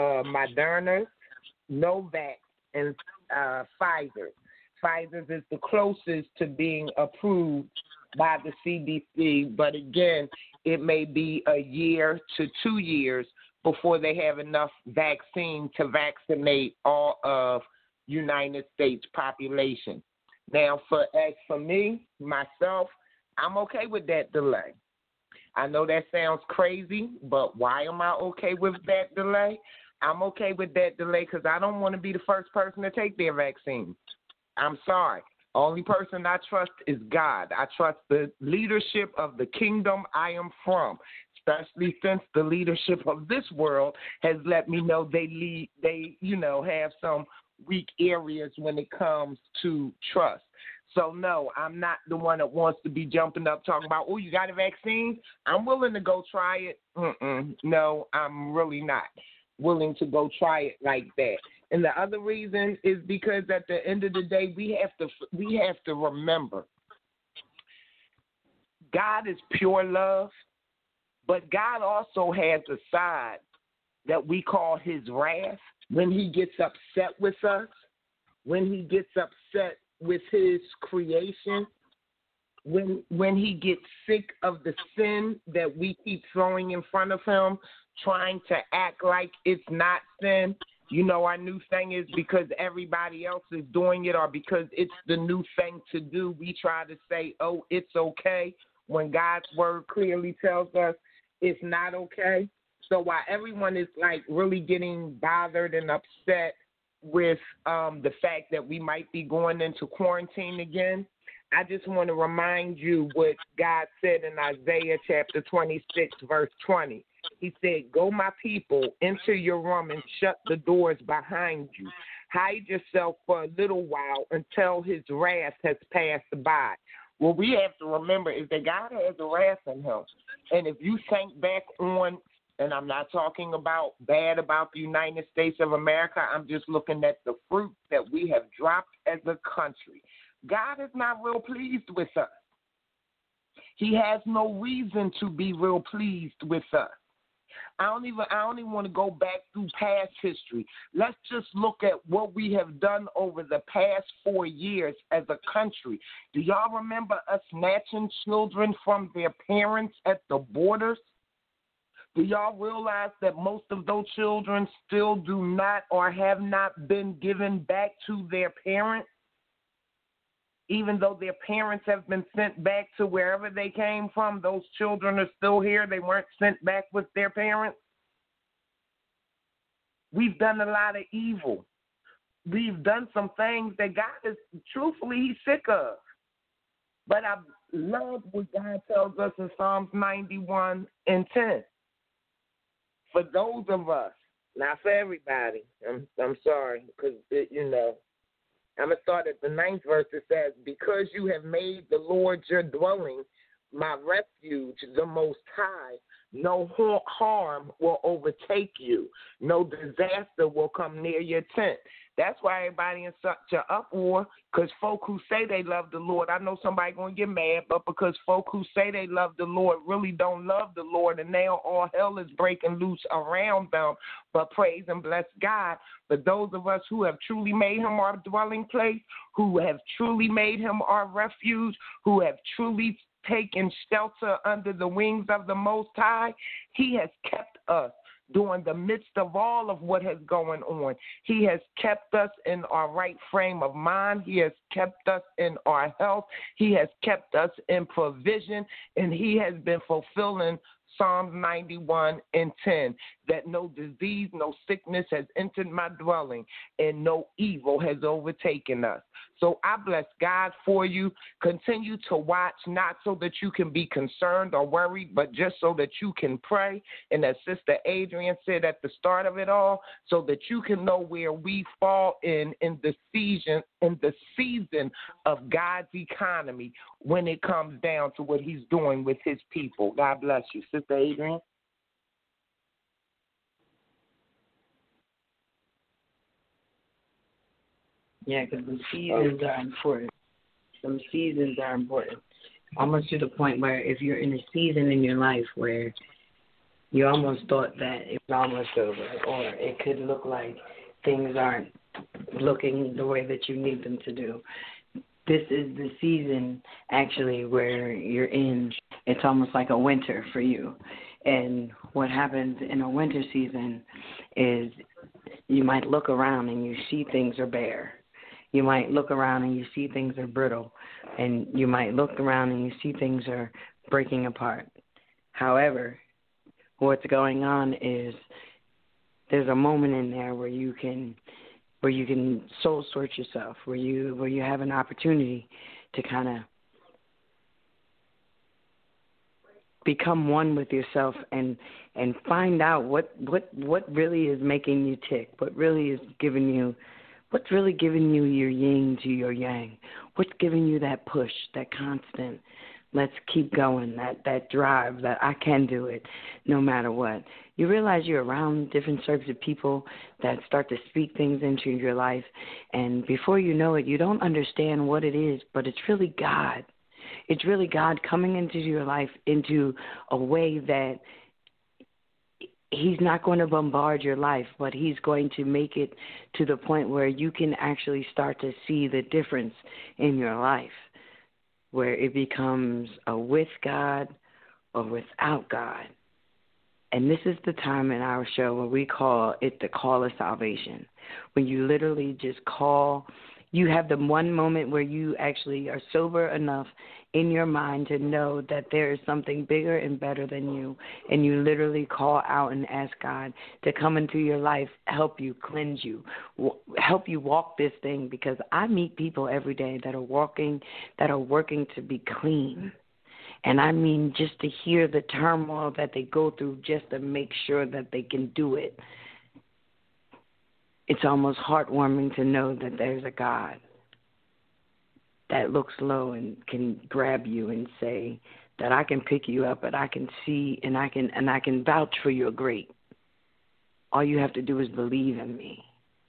Moderna, Novavax, and uh, Pfizer. Pfizer is the closest to being approved by the C D C, but again, it may be a year to two years before they have enough vaccine to vaccinate all of United States population. Now, for as for me, myself, I'm okay with that delay. I know that sounds crazy, but why am I okay with that delay? I'm okay with that delay because I don't want to be the first person to take their vaccine. I'm sorry. Only person I trust is God. I trust the leadership of the kingdom I am from, especially since the leadership of this world has let me know they lead, they, you know, have some weak areas when it comes to trust. So, no, I'm not the one that wants to be jumping up talking about, oh, you got a vaccine? I'm willing to go try it. Mm-mm. No, I'm really not willing to go try it like that. And the other reason is because at the end of the day, we have to we have to remember God is pure love, but God also has a side that we call his wrath. When he gets upset with us, when he gets upset with his creation, when when he gets sick of the sin that we keep throwing in front of him, trying to act like it's not sin. You know, our new thing is because everybody else is doing it or because it's the new thing to do, we try to say, oh, it's okay, when God's word clearly tells us it's not okay. So while everyone is like really getting bothered and upset with um, the fact that we might be going into quarantine again, I just want to remind you what God said in Isaiah chapter twenty-six, verse twenty. He said, go, my people, enter your room and shut the doors behind you. Hide yourself for a little while until his wrath has passed by. What we have to remember is that God has a wrath in him. And if you think back on, and I'm not talking about bad about the United States of America, I'm just looking at the fruit that we have dropped as a country. God is not real pleased with us. He has no reason to be real pleased with us. I don't even I don't even want to go back through past history. Let's just look at what we have done over the past four years as a country. Do y'all remember us snatching children from their parents at the borders? Do y'all realize that most of those children still do not or have not been given back to their parents? Even though their parents have been sent back to wherever they came from, those children are still here. They weren't sent back with their parents. We've done a lot of evil. We've done some things that God is, truthfully, he's sick of. But I love what God tells us in Psalms ninety-one and ten. For those of us, not for everybody, I'm, I'm sorry, because, you know, I'm going to start at the ninth verse. It says, because you have made the Lord your dwelling, my refuge, the Most High, no harm will overtake you. No disaster will come near your tent. That's why everybody in such an uproar, because folk who say they love the Lord, I know somebody going to get mad, but because folk who say they love the Lord really don't love the Lord, and now all hell is breaking loose around them. But praise and bless God. But those of us who have truly made him our dwelling place, who have truly made him our refuge, who have truly taken shelter under the wings of the Most High, he has kept us during the midst of all of what has going on. He has kept us in our right frame of mind. He has kept us in our health. He has kept us in provision, and he has been fulfilling Psalms ninety-one and ten, that no disease, no sickness has entered my dwelling, and no evil has overtaken us. So I bless God for you. Continue to watch, not so that you can be concerned or worried, but just so that you can pray. And as Sister Adrian said at the start of it all, so that you can know where we fall in in the season, in the season of God's economy when it comes down to what he's doing with his people. God bless you. Sister Adrian? Yeah, because the seasons are important. Some seasons are important. Almost to the point where if you're in a season in your life where you almost thought that it was almost over, or it could look like things aren't looking the way that you need them to do, this is the season actually where you're in. It's almost like a winter for you. And what happens in a winter season is you might look around and you see things are bare. You might look around and you see things are brittle. And you might look around and you see things are breaking apart. However, what's going on is there's a moment in there where you can where you can soul search yourself, where you where you have an opportunity to kind of become one with yourself and and find out what, what, what really is making you tick, what really is giving you, what's really giving you your yin to your yang, what's giving you that push, that constant, let's keep going, that, that drive, that I can do it no matter what. You realize you're around different sorts of people that start to speak things into your life, and before you know it, you don't understand what it is, but it's really God. It's really God coming into your life into a way that he's not going to bombard your life, but he's going to make it to the point where you can actually start to see the difference in your life, where it becomes a with God or without God. And this is the time in our show where we call it the call of salvation, when you literally just call. You have the one moment where you actually are sober enough in your mind to know that there is something bigger and better than you, and you literally call out and ask God to come into your life, help you, cleanse you, w- help you walk this thing, because I meet people every day that are walking, that are working to be clean. And I mean just to hear the turmoil that they go through just to make sure that they can do it. It's almost heartwarming to know that there's a God that looks low and can grab you and say that I can pick you up, and I can see and I can and I can vouch for your great. All you have to do is believe in me.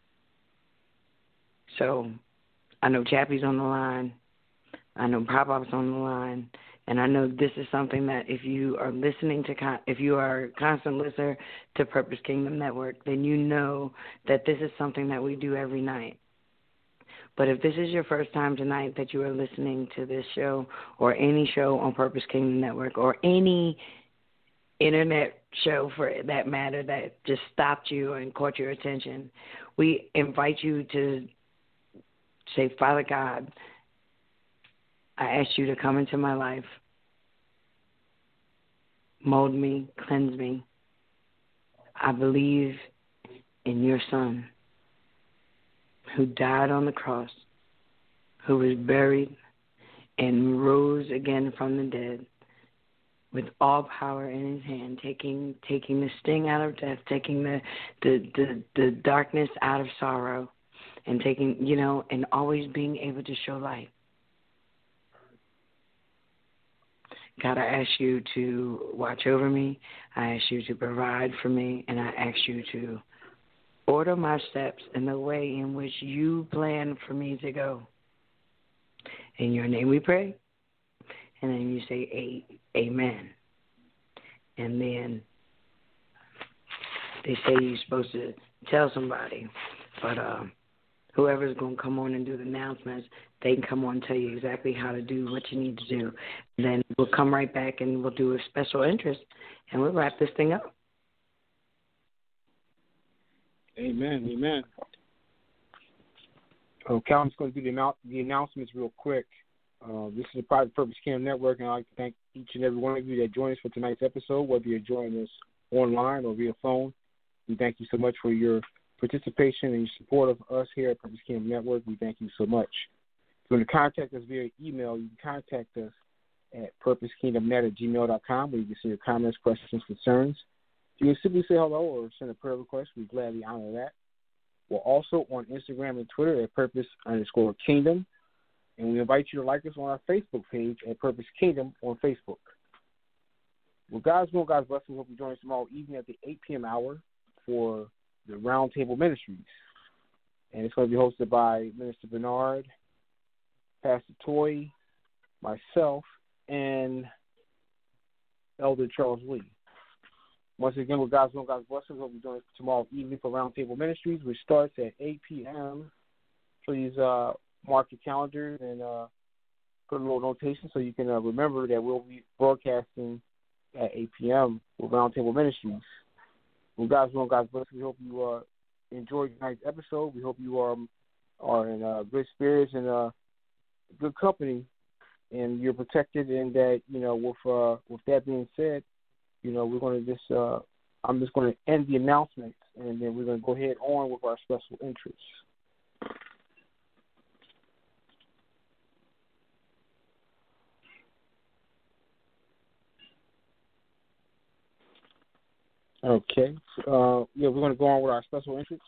So I know Chappie's on the line. I know Pop-Pop's on the line. And I know this is something that if you are listening to, if you are a constant listener to Purpose Kingdom Network, then you know that this is something that we do every night. But if this is your first time tonight that you are listening to this show or any show on Purpose Kingdom Network or any internet show for that matter that just stopped you and caught your attention, we invite you to say, Father God, I ask you to come into my life, mold me, cleanse me. I believe in your Son who died on the cross, who was buried, and rose again from the dead with all power in his hand, taking taking the sting out of death, taking the the, the, the darkness out of sorrow, and taking, you know, and always being able to show light. God, I ask you to watch over me. I ask you to provide for me, and I ask you to order my steps in the way in which you plan for me to go. In your name we pray, and then you say a- amen. And then they say you're supposed to tell somebody, but uh, whoever's going to come on and do the announcements, they can come on and tell you exactly how to do what you need to do. Then we'll come right back and we'll do a special interest, and we'll wrap this thing up. Amen, amen. So Calvin's going to do the, annou- the announcements real quick. Uh, this is the Private Purpose Kingdom Network, and I'd like to thank each and every one of you that joined us for tonight's episode, whether you're joining us online or via phone. We thank you so much for your participation and your support of us here at Purpose Kingdom Network. We thank you so much. If you want to contact us via email, you can contact us at purpose kingdom net at gmail dot com, where you can send your comments, questions, concerns. You can simply say hello or send a prayer request. We gladly honor that. We're also on Instagram and Twitter at Purpose underscore Kingdom. And we invite you to like us on our Facebook page at Purpose Kingdom on Facebook. Well, God's will, God's blessing. Hope you join us tomorrow evening at the eight p.m. hour for the Roundtable Ministries. And it's going to be hosted by Minister Bernard, Pastor Toy, myself, and Elder Charles Lee. Once again, with God's will, God's blessings, hope you join us tomorrow evening for Roundtable Ministries, which starts at eight p.m. Please uh, mark your calendars and uh, put a little notation so you can uh, remember that we'll be broadcasting at eight p.m. with Roundtable Ministries. With God's will, God's blessings, we hope you uh, enjoyed tonight's episode. We hope you are, are in uh, good spirits and uh, good company, and you're protected. And that, you know, with uh, with that being said, you know, we're going to just, uh, I'm just going to end the announcements, and then we're going to go ahead on with our special interests. Okay. Uh, yeah, we're going to go on with our special interests.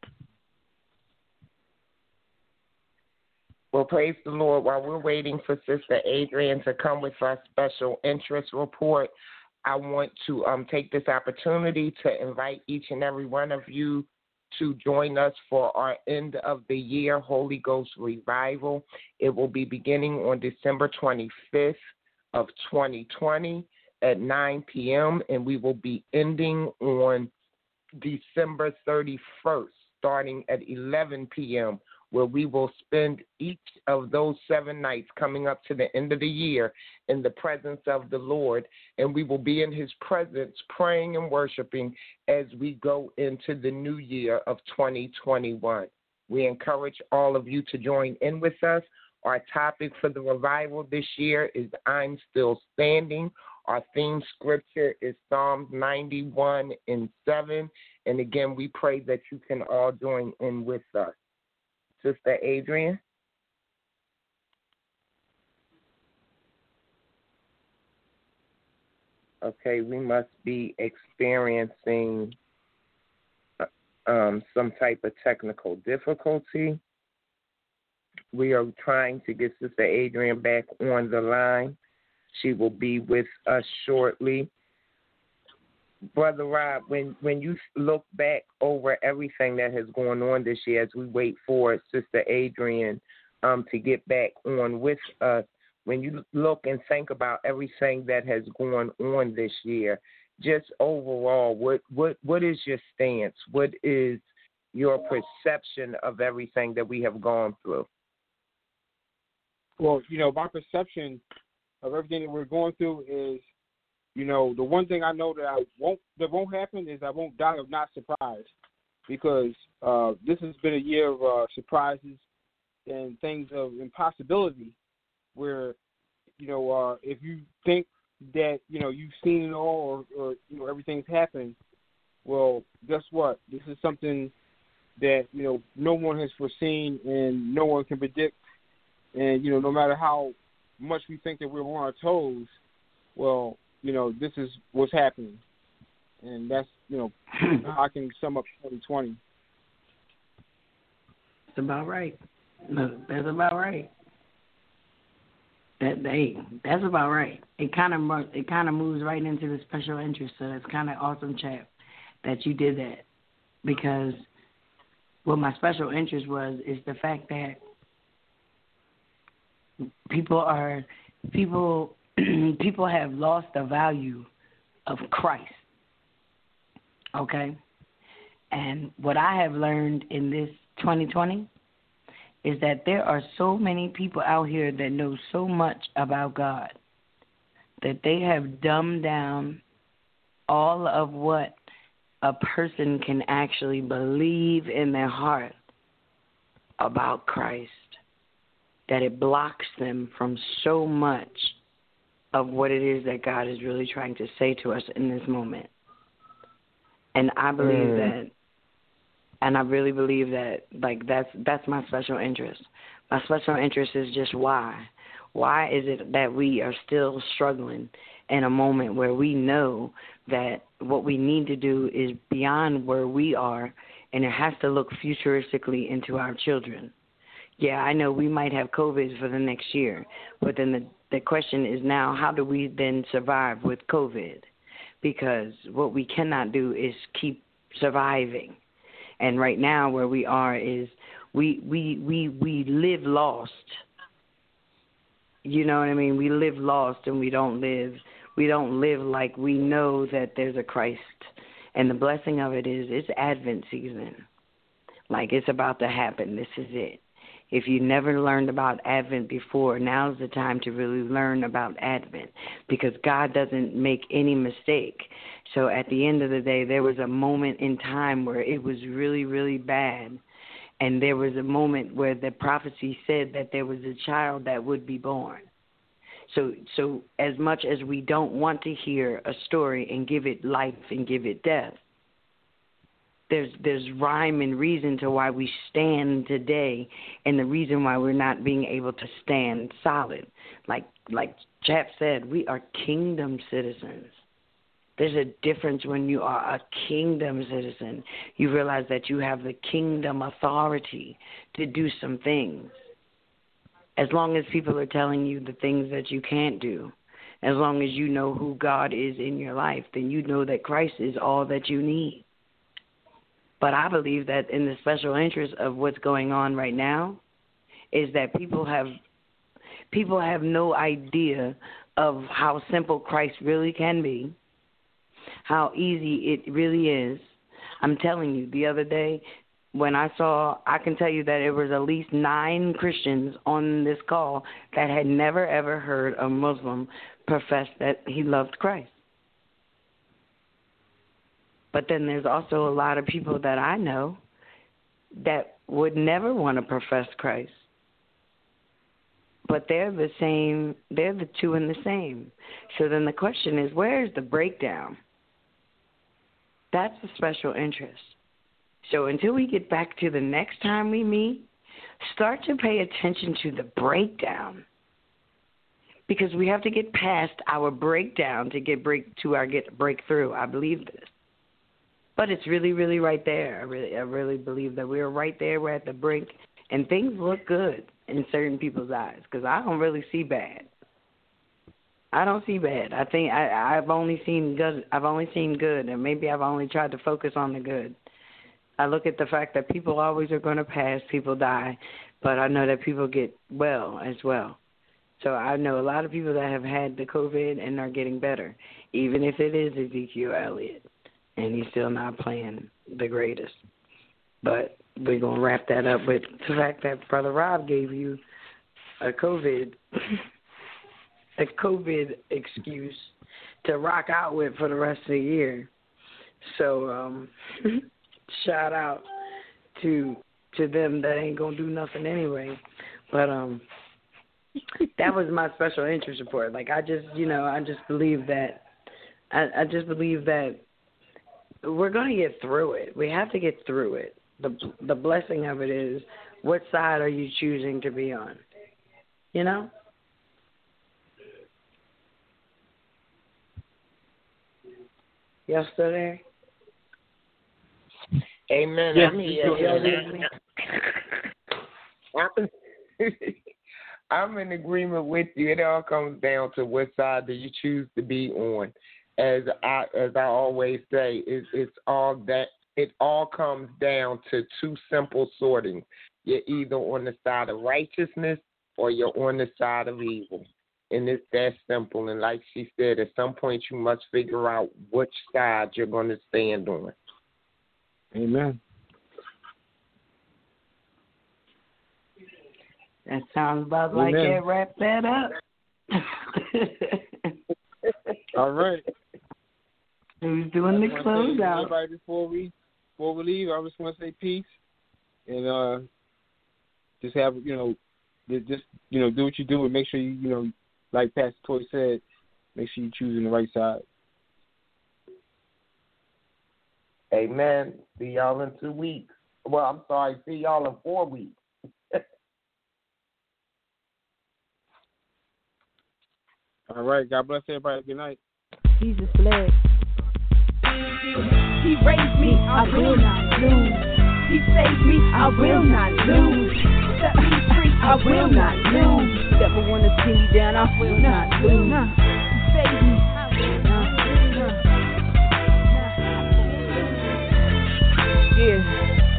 Well, praise the Lord. While we're waiting for Sister Adrian to come with our special interest report, I want to um, take this opportunity to invite each and every one of you to join us for our end of the year Holy Ghost Revival. It will be beginning on December twenty-fifth of twenty twenty at nine p.m., and we will be ending on December thirty-first, starting at eleven p.m., where we will spend each of those seven nights coming up to the end of the year in the presence of the Lord, and we will be in his presence praying and worshiping as we go into the new year of twenty twenty-one. We encourage all of you to join in with us. Our topic for the revival this year is I'm Still Standing. Our theme scripture is Psalms ninety-one and seven, and again, we pray that you can all join in with us. Sister Adrian? Okay, we must be experiencing um, some type of technical difficulty. We are trying to get Sister Adrian back on the line. She will be with us shortly. Brother Rob, when, when you look back over everything that has gone on this year as we wait for Sister Adrian um, to get back on with us, when you look and think about everything that has gone on this year, just overall, what, what, what is your stance? What is your perception of everything that we have gone through? Well, you know, my perception of everything that we're going through is, you know, the one thing I know that I won't that won't happen is I won't die of not surprised, because uh, this has been a year of uh, surprises and things of impossibility, where, you know, uh, if you think that, you know, you've seen it all, or, or you know, everything's happened, well, guess what? This is something that, you know, no one has foreseen and no one can predict, and, you know, no matter how much we think that we're on our toes, well, you know, this is what's happening. And that's, you know, how I can sum up twenty twenty. That's about right. That's about right. That hey, that's about right. It kind of it kind of moves right into the special interest. So it's kind of awesome, chap, that you did that, because what my special interest was is the fact that people are people people have lost the value of Christ. Okay? And what I have learned in this twenty twenty is that there are so many people out here that know so much about God that they have dumbed down all of what a person can actually believe in their heart about Christ, that it blocks them from so much of what it is that God is really trying to say to us in this moment. And I believe mm. that, and I really believe that, like, that's that's my special interest. My special interest is just why. Why is it that we are still struggling in a moment where we know that what we need to do is beyond where we are, and it has to look futuristically into our children? Yeah, I know we might have COVID for the next year, but then the, the question is now, how do we then survive with COVID? Because what we cannot do is keep surviving. And right now where we are is we we, we, we live lost. You know what I mean? We live lost, and we don't live we don't live like we know that there's a Christ. And the blessing of it is it's Advent season. Like, it's about to happen. This is it. If you never learned about Advent before, now's the time to really learn about Advent, because God doesn't make any mistake. So at the end of the day, there was a moment in time where it was really, really bad. And there was a moment where the prophecy said that there was a child that would be born. So so as much as we don't want to hear a story and give it life and give it death, There's there's rhyme and reason to why we stand today, and the reason why we're not being able to stand solid. Like like Chap said, we are kingdom citizens. There's a difference when you are a kingdom citizen. You realize that you have the kingdom authority to do some things. As long as people are telling you the things that you can't do, as long as you know who God is in your life, then you know that Christ is all that you need. But I believe that in the special interest of what's going on right now is that people have people have no idea of how simple Christ really can be, how easy it really is. I'm telling you, the other day when I saw, I can tell you that it was at least nine Christians on this call that had never, ever heard a Muslim profess that he loved Christ. But then there's also a lot of people that I know that would never want to profess Christ. But they're the same, they're the two and the same. So then the question is, where is the breakdown? That's the special interest. So until we get back to the next time we meet, start to pay attention to the breakdown. Because we have to get past our breakdown to get break to our get breakthrough. I believe this. But it's really, really right there. I really, I really believe that we're right there. We're at the brink, and things look good in certain people's eyes. Because I don't really see bad. I don't see bad. I think I, I've only seen good. I've only seen good, and maybe I've only tried to focus on the good. I look at the fact that people always are going to pass, people die, but I know that people get well as well. So I know a lot of people that have had the COVID and are getting better, even if it is Ezekiel Elliott. And he's still not playing the greatest. But we're going to wrap that up with the fact that Brother Rob gave you a COVID a COVID excuse to rock out with for the rest of the year. So um, shout out to to them that ain't going to do nothing anyway. But um, that was my special interest report. Like, I just, you know, I just believe that, I, I just believe that we're going to get through it. We have to get through it. The the blessing of it is, what side are you choosing to be on? You know? Y'all still there? Amen. Yes, I'm we here. still here. I'm, I'm in agreement with you. It all comes down to what side do you choose to be on. As I as I always say, it, it's all that it all comes down to two simple sortings. You're either on the side of righteousness or you're on the side of evil. And it's that simple. And like she said, at some point you must figure out which side you're going to stand on. Amen. That sounds about like Amen. that. Wrap that up. All right. Who's doing the closeout? Everybody, before we before we leave, I just want to say peace and uh, just have you know, just you know, do what you do and make sure you you know, like Pastor Toy said, make sure you're choosing the right side. Amen. See y'all in two weeks. Well, I'm sorry. See y'all in four weeks. All right. God bless everybody. Good night. Jesus bless. He raised me, I will not lose. He saved me, I will not lose. Set me free, I will not lose. Never wanna see me down, I will not lose. He saved me.